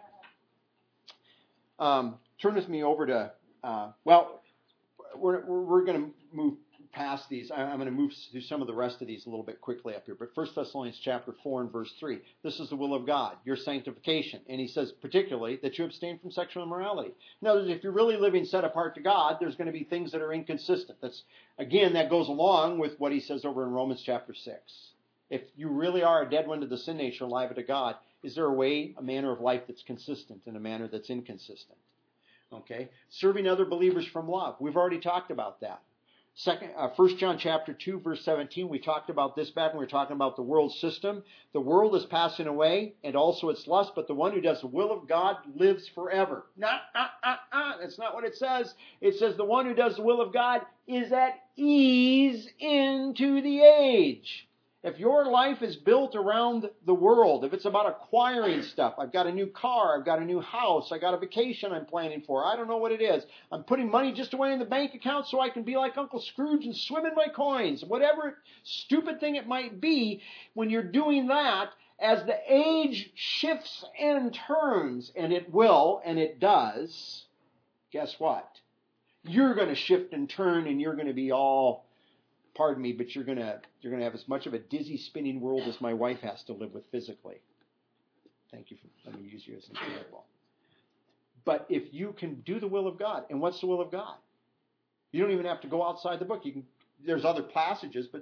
Um, turn with me over to, uh, well, we're, we're, we're going to move past these. I, I'm going to move through some of the rest of these a little bit quickly up here. But First Thessalonians chapter four and verse three. This is the will of God, your sanctification. And he says particularly that you abstain from sexual immorality. In other words, if you're really living set apart to God, there's going to be things that are inconsistent. That's, again, that goes along with what he says over in Romans chapter six. If you really are a dead one to the sin nature, alive to God, is there a way, a manner of life that's consistent and a manner that's inconsistent? Okay? Serving other believers from love. We've already talked about that. Second, uh, First John chapter two, verse seventeen, we talked about this back when we were talking about the world system. The world is passing away, and also its lust, but the one who does the will of God lives forever. Nah, uh, uh, uh, that's not what it says. It says the one who does the will of God is at ease into the age. If your life is built around the world, if it's about acquiring stuff, I've got a new car, I've got a new house, I got a vacation I'm planning for, I don't know what it is. I'm putting money just away in the bank account so I can be like Uncle Scrooge and swim in my coins. Whatever stupid thing it might be, when you're doing that, as the age shifts and turns, and it will, and it does, guess what? You're going to shift and turn, and you're going to be all... Pardon me, but you're gonna you're gonna have as much of a dizzy spinning world as my wife has to live with physically. Thank you for letting me use you as an example. But if you can do the will of God, and what's the will of God? You don't even have to go outside the book. You can. There's other passages, but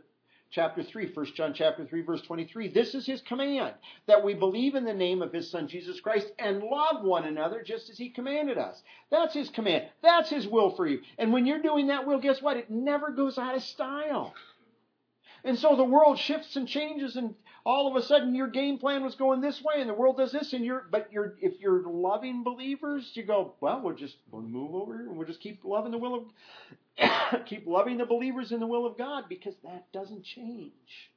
chapter three, First John chapter three, verse twenty-three. This is his command, that we believe in the name of his Son, Jesus Christ, and love one another just as he commanded us. That's his command. That's his will for you. And when you're doing that will, guess what? It never goes out of style. And so the world shifts and changes, and all of a sudden your game plan was going this way, and the world does this, and you're, but you're, if you're loving believers, you go, well, we'll just we'll move over here, and we'll just keep loving the will of, keep loving the believers in the will of God, because that doesn't change.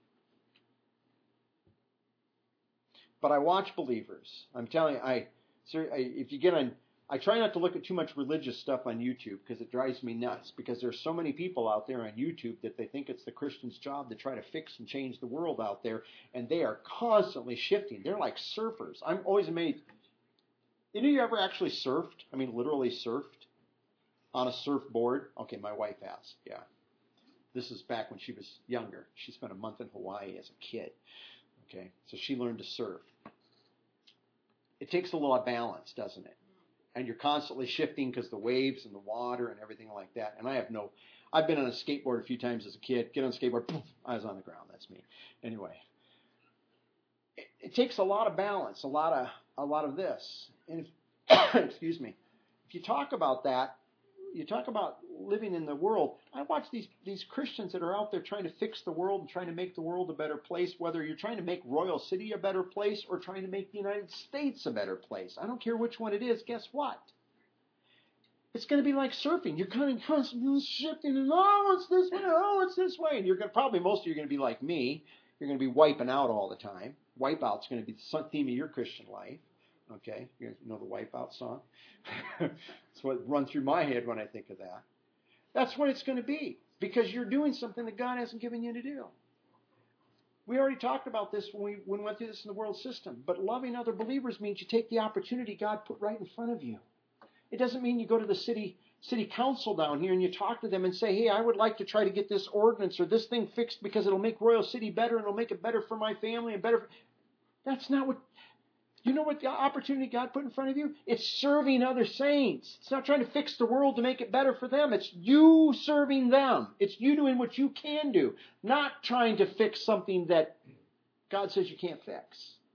But I watch believers. I'm telling you, I, sir, I if you get on, I try not to look at too much religious stuff on YouTube because it drives me nuts. Because there's so many people out there on YouTube that they think it's the Christian's job to try to fix and change the world out there, and they are constantly shifting. They're like surfers. I'm always amazed. Any of you ever actually surfed? I mean, literally surfed on a surfboard? Okay, my wife has. Yeah, this is back when she was younger. She spent a month in Hawaii as a kid. Okay, so she learned to surf. It takes a lot of balance, doesn't it? And you're constantly shifting because the waves and the water and everything like that. And I have no, I've been on a skateboard a few times as a kid. Get on a skateboard, poof, I was on the ground. That's me. Anyway, it, it takes a lot of balance, a lot of a lot of this. And if, excuse me, if you talk about that, you talk about living in the world. I watch these these Christians that are out there trying to fix the world and trying to make the world a better place, whether you're trying to make Royal City a better place or trying to make the United States a better place. I don't care which one it is. Guess what? It's going to be like surfing. You're kind of constantly shifting, and oh, it's this way, oh, it's this way. And you're going to, probably most of you are going to be like me. You're going to be wiping out all the time. Wipeout's going to be the theme of your Christian life. Okay, you know the Wipeout song? That's what runs through my head when I think of that. That's what it's going to be, because you're doing something that God hasn't given you to do. We already talked about this when we, when we went through this in the world system, but loving other believers means you take the opportunity God put right in front of you. It doesn't mean you go to the city city council down here and you talk to them and say, hey, I would like to try to get this ordinance or this thing fixed because it'll make Royal City better and it'll make it better for my family and better for... That's not what... You know what the opportunity God put in front of you? It's serving other saints. It's not trying to fix the world to make it better for them. It's you serving them. It's you doing what you can do, not trying to fix something that God says you can't fix.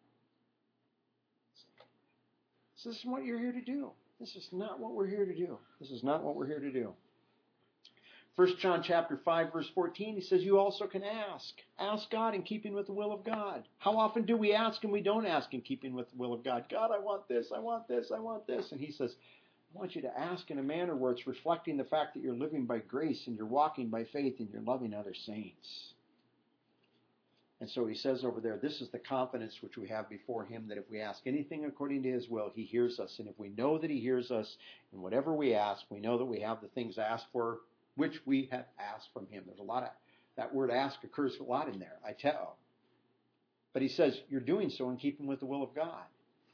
So this is what you're here to do. This is not what we're here to do. This is not what we're here to do. First John chapter five, verse fourteen, he says, you also can ask. Ask God in keeping with the will of God. How often do we ask and we don't ask in keeping with the will of God? God, I want this, I want this, I want this. And he says, I want you to ask in a manner where it's reflecting the fact that you're living by grace and you're walking by faith and you're loving other saints. And so he says over there, this is the confidence which we have before him, that if we ask anything according to his will, he hears us. And if we know that he hears us, and whatever we ask, we know that we have the things asked for, which we have asked from him. There's a lot of, that word ask occurs a lot in there, I tell. But he says, you're doing so in keeping with the will of God.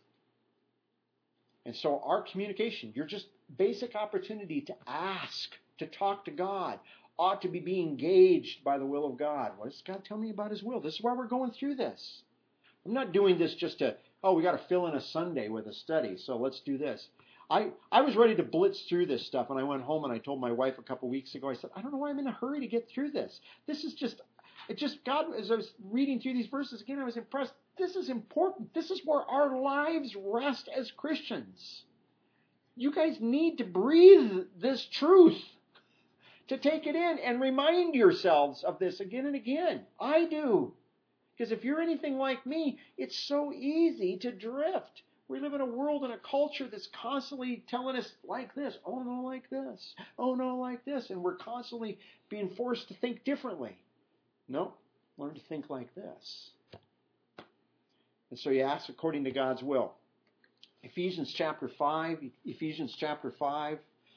And so our communication, your just basic opportunity to ask, to talk to God, ought to be being engaged by the will of God. What does God tell me about his will? This is why we're going through this. I'm not doing this just to, oh, we got to fill in a Sunday with a study, so let's do this. I, I was ready to blitz through this stuff, and I went home and I told my wife a couple weeks ago, I said, I don't know why I'm in a hurry to get through this. This is just, it just, God, as I was reading through these verses again, I was impressed. This is important. This is where our lives rest as Christians. You guys need to breathe this truth, to take it in and remind yourselves of this again and again. I do. Because if you're anything like me, it's so easy to drift. We live in a world and a culture that's constantly telling us like this, oh no, like this, oh no, like this, and we're constantly being forced to think differently. No, learn to think like this. And so you ask according to God's will. Ephesians chapter five, Ephesians chapter five.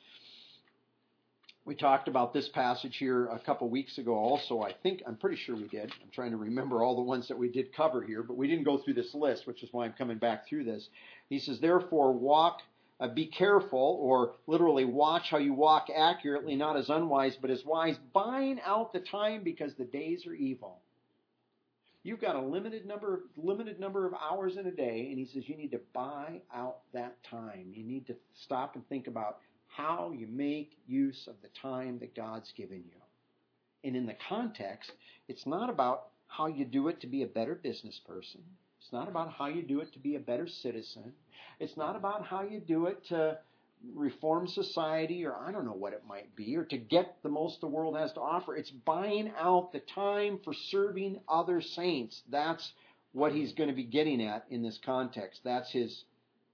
We talked about this passage here a couple weeks ago also. I think, I'm pretty sure we did. I'm trying to remember all the ones that we did cover here, but we didn't go through this list, which is why I'm coming back through this. He says, therefore, walk, uh, be careful, or literally watch how you walk accurately, not as unwise, but as wise, buying out the time because the days are evil. You've got a limited number, limited number of hours in a day, and he says you need to buy out that time. You need to stop and think about how you make use of the time that God's given you. and in the context, it's not about how you do it to be a better business person. It's not about how you do it to be a better citizen. It's not about how you do it to reform society, or I don't know what it might be, or to get the most the world has to offer. It's buying out the time for serving other saints. That's what he's going to be getting at in this context. That's his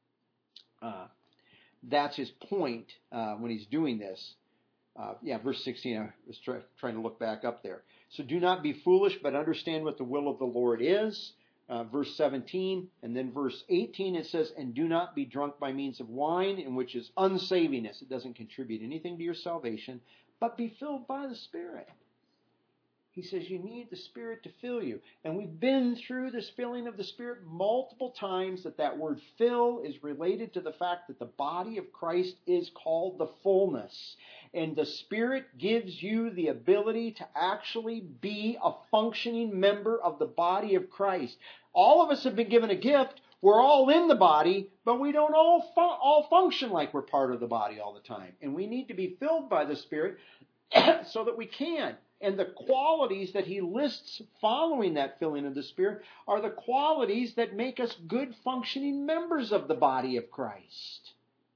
uh, that's his point uh, when he's doing this. Uh, yeah, verse sixteen, I was try, trying to look back up there. So do not be foolish, but understand what the will of the Lord is. Uh, verse seventeen, and then verse eighteen, it says, and do not be drunk by means of wine, in which is unsavingness. It doesn't contribute anything to your salvation, but be filled by the Spirit. He says you need the Spirit to fill you. And we've been through this filling of the Spirit multiple times, that that word fill is related to the fact that the body of Christ is called the fullness. And the Spirit gives you the ability to actually be a functioning member of the body of Christ. All of us have been given a gift. We're all in the body, but we don't all, fu- all function like we're part of the body all the time. And we need to be filled by the Spirit so that we can. And the qualities that he lists following that filling of the Spirit are the qualities that make us good functioning members of the body of Christ.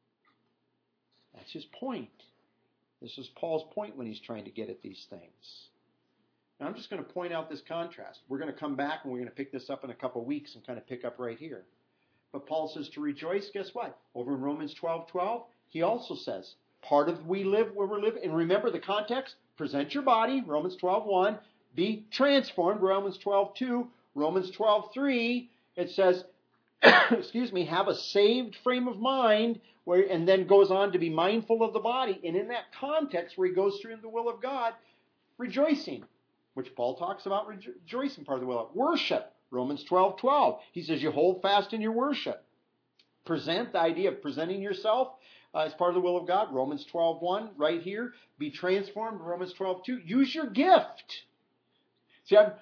That's his point. This is Paul's point when he's trying to get at these things. Now I'm just going to point out this contrast. We're going to come back and we're going to pick this up in a couple of weeks and kind of pick up right here. But Paul says to rejoice, guess what? Over in Romans twelve twelve, he also says, part of we live where we're living. And remember the context? Present your body, Romans twelve one. Be transformed, Romans twelve two. Romans twelve three, it says, excuse me, have a saved frame of mind, where, and then goes on to be mindful of the body. And in that context, where he goes through the will of God, rejoicing, which Paul talks about rejo- rejoicing, part of the will of worship, Romans twelve twelve. He says you hold fast in your worship. Present, the idea of presenting yourself uh, as part of the will of God, Romans twelve one, right here. Be transformed, Romans twelve two. Use your gift. See, I'm,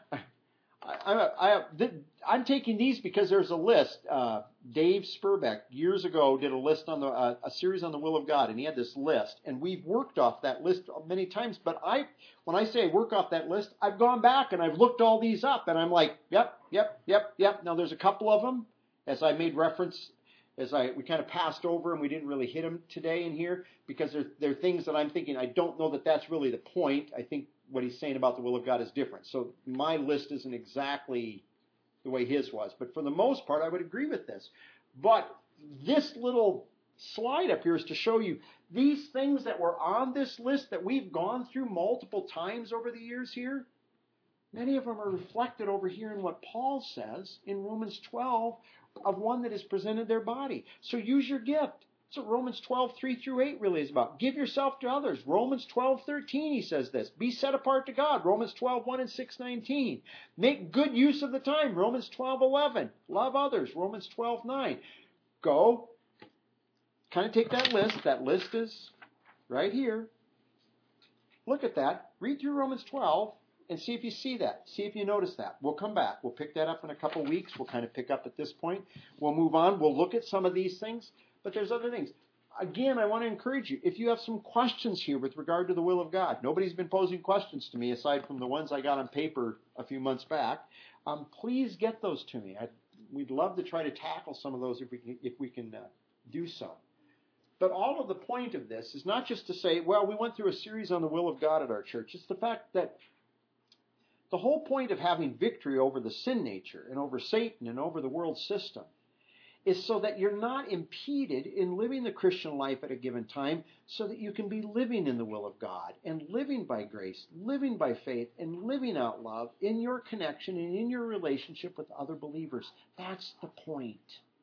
I, I, I, I'm taking these because there's a list. Uh, Dave Spurbeck years ago did a list on the uh, a series on the will of God, and he had this list, and we've worked off that list many times. But I, when I say work off that list, I've gone back and I've looked all these up, and I'm like, yep, yep, yep, yep. Now there's a couple of them, as I made reference, as I we kind of passed over, and we didn't really hit them today in here because they're they're things that I'm thinking I don't know that that's really the point. I think what he's saying about the will of God is different. So my list isn't exactly the way his was. But for the most part, I would agree with this. But this little slide up here is to show you these things that were on this list that we've gone through multiple times over the years here. Many of them are reflected over here in what Paul says in Romans twelve of one that has presented their body. So use your gift. That's what Romans twelve, three through eight really is about. Give yourself to others. Romans twelve, thirteen, he says this. Be set apart to God. Romans twelve, one and six, nineteen. Make good use of the time. Romans twelve, eleven. Love others. Romans twelve, nine. Go. Kind of take that list. That list is right here. Look at that. Read through Romans twelve and see if you see that. See if you notice that. We'll come back. We'll pick that up in a couple weeks. We'll kind of pick up at this point. We'll move on. We'll look at some of these things. But there's other things. Again, I want to encourage you. If you have some questions here with regard to the will of God, nobody's been posing questions to me aside from the ones I got on paper a few months back. Um, please get those to me. I'd, we'd love to try to tackle some of those if we can, if we can uh, do so. But all of the point of this is not just to say, well, we went through a series on the will of God at our church. It's the fact that the whole point of having victory over the sin nature and over Satan and over the world system is so that you're not impeded in living the Christian life at a given time, so that you can be living in the will of God and living by grace, living by faith, and living out love in your connection and in your relationship with other believers. That's the point.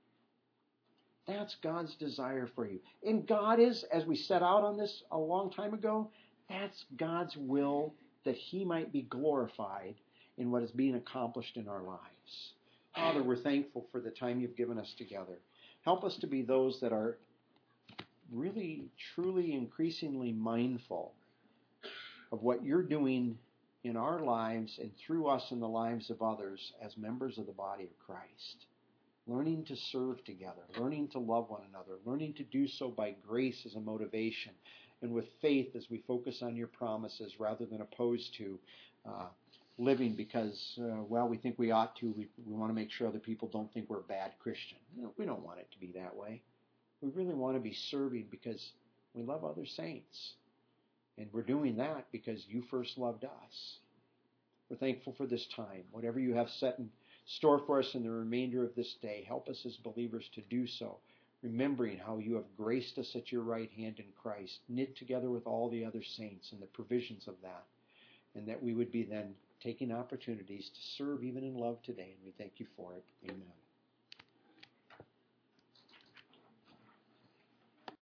That's God's desire for you. And God is, as we set out on this a long time ago, that's God's will that He might be glorified in what is being accomplished in our lives. Father, we're thankful for the time you've given us together. Help us to be those that are really, truly, increasingly mindful of what you're doing in our lives and through us in the lives of others as members of the body of Christ. learning to serve together, learning to love one another, learning to do so by grace as a motivation, and with faith as we focus on your promises rather than opposed to uh, living because, uh, well, we think we ought to. We, we want to make sure other people don't think we're bad Christian. No, we don't want it to be that way. We really want to be serving because we love other saints. And we're doing that because you first loved us. We're thankful for this time. Whatever you have set in store for us in the remainder of this day, help us as believers to do so, remembering how you have graced us at your right hand in Christ, knit together with all the other saints and the provisions of that, and that we would be then taking opportunities to serve even in love today. And we thank you for it. Amen.